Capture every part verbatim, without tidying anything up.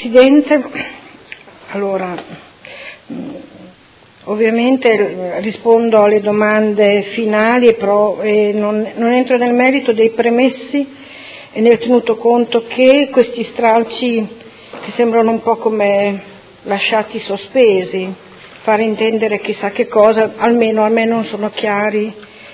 Presidente. Allora, ovviamente rispondo alle domande finali e, pro, e non, non entro nel merito dei premessi e ne ho tenuto conto che questi stralci che sembrano un po' come lasciati sospesi, fare intendere chissà che cosa, almeno a me non sono chiari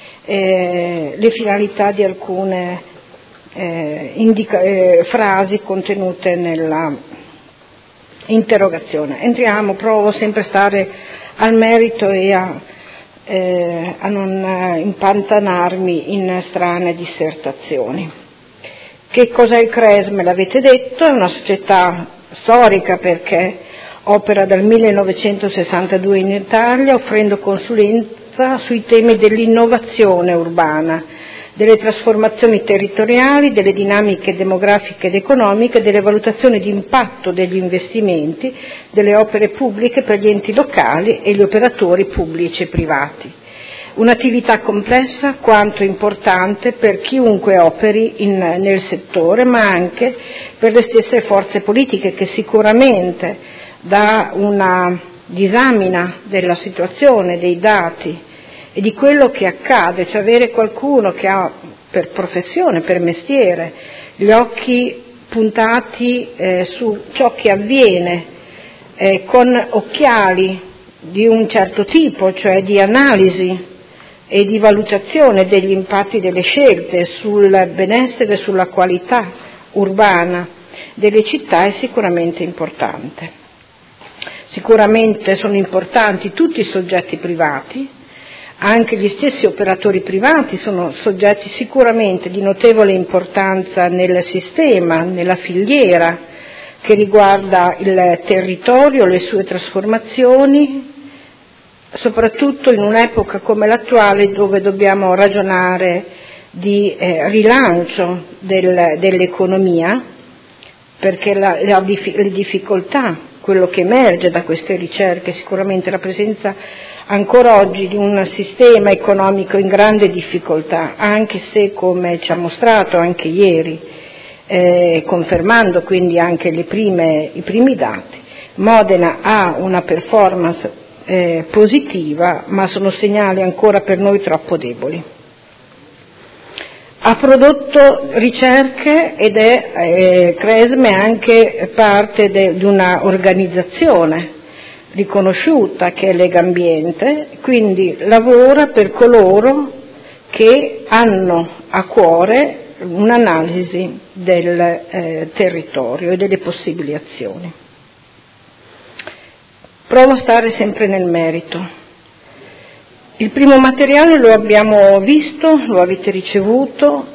eh, le finalità di alcune eh, indica, eh, frasi contenute nella interrogazione. Entriamo, provo sempre a stare al merito e a, eh, a non impantanarmi in strane dissertazioni. Che cos'è il CRESME? L'avete detto, è una società storica perché opera dal millenovecentosessantadue in Italia offrendo consulenza sui temi dell'innovazione urbana, delle trasformazioni territoriali, delle dinamiche demografiche ed economiche, delle valutazioni di impatto degli investimenti, delle opere pubbliche per gli enti locali e gli operatori pubblici e privati. Un'attività complessa quanto importante per chiunque operi in, nel settore, ma anche per le stesse forze politiche che sicuramente da una disamina della situazione, dei dati e di quello che accade, cioè avere qualcuno che ha per professione, per mestiere, gli occhi puntati eh, su ciò che avviene eh, con occhiali di un certo tipo, cioè di analisi e di valutazione degli impatti delle scelte sul benessere e sulla qualità urbana delle città è sicuramente importante. Sicuramente sono importanti tutti i soggetti privati, anche gli stessi operatori privati sono soggetti sicuramente di notevole importanza nel sistema, nella filiera che riguarda il territorio, le sue trasformazioni, soprattutto in un'epoca come l'attuale dove dobbiamo ragionare di eh, rilancio del, dell'economia, perché la, la, le difficoltà, quello che emerge da queste ricerche sicuramente la presenza ancora oggi di un sistema economico in grande difficoltà, anche se, come ci ha mostrato anche ieri, eh, confermando quindi anche le prime, i primi dati, Modena ha una performance eh, positiva, ma sono segnali ancora per noi troppo deboli. Ha prodotto ricerche ed è eh, CRESME anche parte de, di una organizzazione riconosciuta che è Legambiente, quindi lavora per coloro che hanno a cuore un'analisi del eh, territorio e delle possibili azioni. Provo a stare sempre nel merito. Il primo materiale lo abbiamo visto, lo avete ricevuto,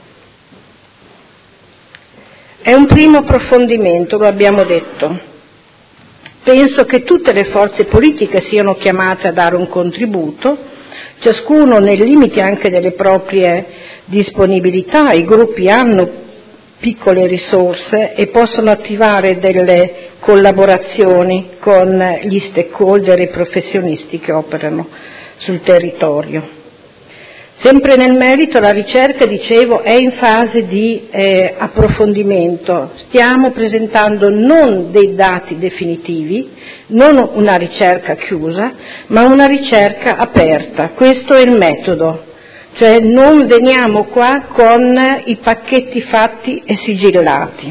è un primo approfondimento, lo abbiamo detto. Penso che tutte le forze politiche siano chiamate a dare un contributo, ciascuno nei limiti anche delle proprie disponibilità. I gruppi hanno piccole risorse e possono attivare delle collaborazioni con gli stakeholder e i professionisti che operano sul territorio. Sempre nel merito la ricerca, dicevo, è in fase di eh, approfondimento. Stiamo presentando non dei dati definitivi, non una ricerca chiusa, ma una ricerca aperta. Questo è il metodo, cioè non veniamo qua con i pacchetti fatti e sigillati.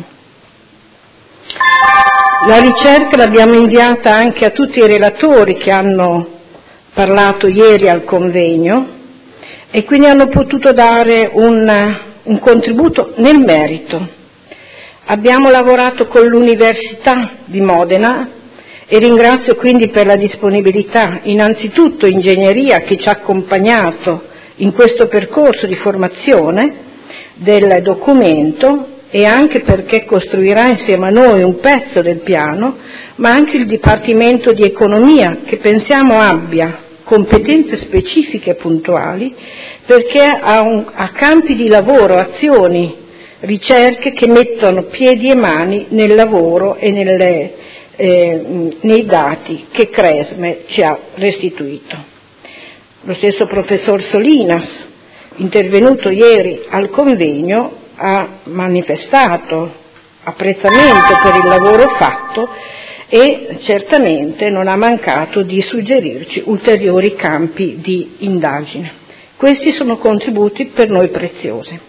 La ricerca l'abbiamo inviata anche a tutti i relatori che hanno parlato ieri al convegno, e quindi hanno potuto dare un, un contributo nel merito. Abbiamo lavorato con l'Università di Modena e ringrazio quindi per la disponibilità innanzitutto Ingegneria che ci ha accompagnato in questo percorso di formazione del documento e anche perché costruirà insieme a noi un pezzo del piano, ma anche il Dipartimento di Economia che pensiamo abbia competenze specifiche e puntuali perché ha, un, ha campi di lavoro, azioni, ricerche che mettono piedi e mani nel lavoro e nelle, eh, nei dati che CRESME ci ha restituito. Lo stesso professor Solinas, intervenuto ieri al convegno, ha manifestato apprezzamento per il lavoro fatto e certamente non ha mancato di suggerirci ulteriori campi di indagine. Questi sono contributi per noi preziosi.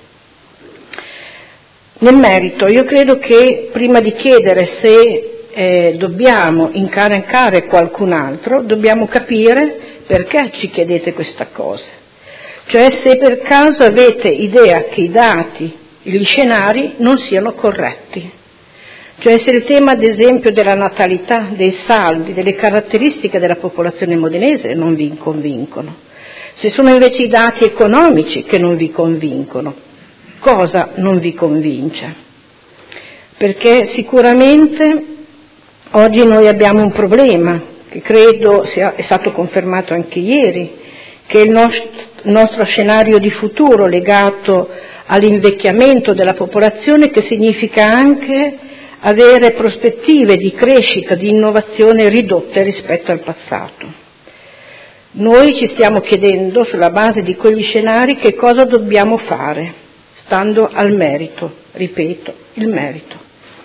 Nel merito, io credo che prima di chiedere se eh, dobbiamo incaricare qualcun altro, dobbiamo capire perché ci chiedete questa cosa. Cioè se per caso avete idea che i dati, gli scenari non siano corretti. Cioè se il tema ad esempio della natalità, dei saldi, delle caratteristiche della popolazione modenese non vi convincono. Se sono invece i dati economici che non vi convincono, cosa non vi convince? Perché sicuramente oggi noi abbiamo un problema che credo sia, è stato confermato anche ieri, che il nostro, nostro scenario di futuro legato all'invecchiamento della popolazione, che significa anche avere prospettive di crescita, di innovazione ridotte rispetto al passato. Noi ci stiamo chiedendo, sulla base di quegli scenari, che cosa dobbiamo fare, stando al merito, ripeto, il merito.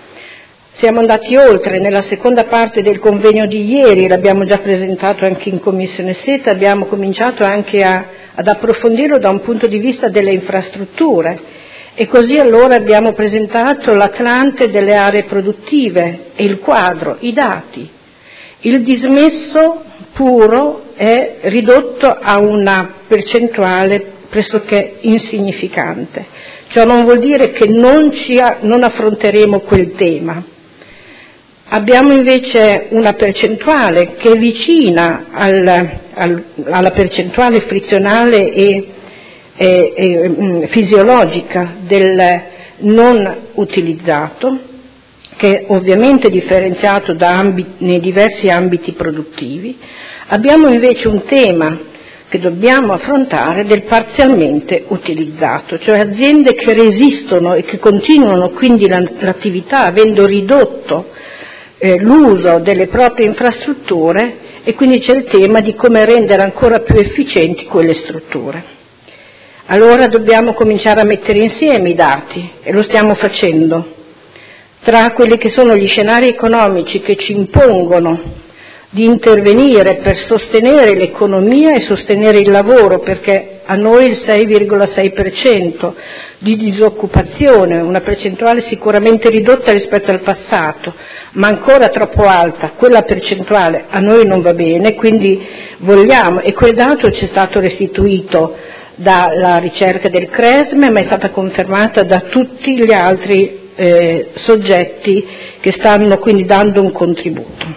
Siamo andati oltre, nella seconda parte del convegno di ieri, l'abbiamo già presentato anche in Commissione Seta, abbiamo cominciato anche a, ad approfondirlo da un punto di vista delle infrastrutture e così allora abbiamo presentato l'Atlante delle aree produttive e il quadro, i dati. Il dismesso puro è ridotto a una percentuale pressoché insignificante. Ciò non vuol dire che non, ci a, non affronteremo quel tema. Abbiamo invece una percentuale che è vicina al, al, alla percentuale frizionale e, e, e mh, fisiologica del non utilizzato, che è ovviamente differenziato da ambiti, nei diversi ambiti produttivi. Abbiamo invece un tema che dobbiamo affrontare del parzialmente utilizzato, cioè aziende che resistono e che continuano quindi l'attività avendo ridotto eh, l'uso delle proprie infrastrutture, e quindi c'è il tema di come rendere ancora più efficienti quelle strutture. Allora dobbiamo cominciare a mettere insieme i dati, e lo stiamo facendo, tra quelli che sono gli scenari economici che ci impongono di intervenire per sostenere l'economia e sostenere il lavoro, perché a noi il sei virgola sei per cento di disoccupazione, una percentuale sicuramente ridotta rispetto al passato, ma ancora troppo alta, quella percentuale a noi non va bene, quindi vogliamo, e quel dato ci è stato restituito dalla ricerca del CRESME, ma è stata confermata da tutti gli altri eh, soggetti che stanno quindi dando un contributo.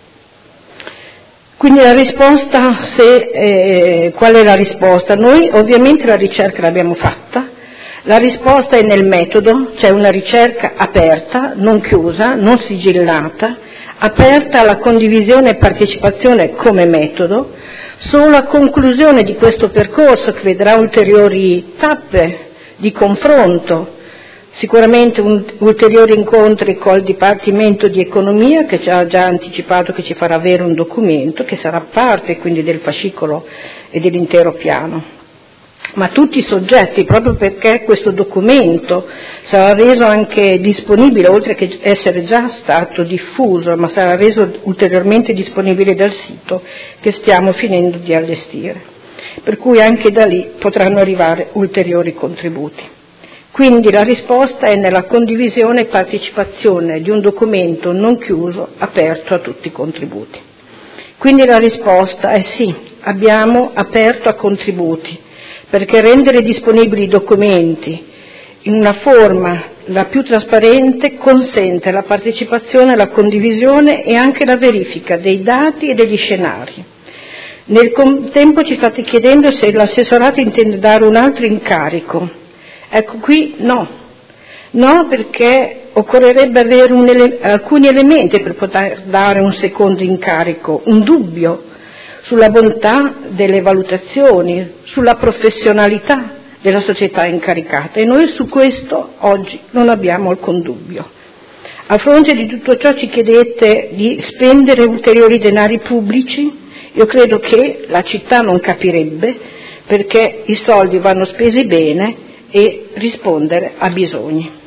Quindi la risposta, se, eh, qual è la risposta? Noi ovviamente la ricerca l'abbiamo fatta, la risposta è nel metodo, c'è una ricerca aperta, non chiusa, non sigillata, aperta alla condivisione e partecipazione come metodo. Solo a conclusione di questo percorso, che vedrà ulteriori tappe di confronto, sicuramente un, ulteriori incontri col Dipartimento di Economia, che ci ha già anticipato che ci farà avere un documento che sarà parte quindi del fascicolo e dell'intero piano. Ma tutti i soggetti, proprio perché questo documento sarà reso anche disponibile, oltre che essere già stato diffuso, ma sarà reso ulteriormente disponibile dal sito che stiamo finendo di allestire, per cui anche da lì potranno arrivare ulteriori contributi. Quindi la risposta è nella condivisione e partecipazione di un documento non chiuso, aperto a tutti i contributi. Quindi la risposta è sì, abbiamo aperto a contributi, perché rendere disponibili i documenti in una forma la più trasparente consente la partecipazione, la condivisione e anche la verifica dei dati e degli scenari. Nel contempo ci state chiedendo se l'assessorato intende dare un altro incarico. Ecco, qui no, no, perché occorrerebbe avere un ele- alcuni elementi per poter dare un secondo incarico, un dubbio sulla bontà delle valutazioni, sulla professionalità della società incaricata, e noi su questo oggi non abbiamo alcun dubbio. A fronte di tutto ciò ci chiedete di spendere ulteriori denari pubblici. Io credo che la città non capirebbe, perché i soldi vanno spesi bene e rispondere a bisogni.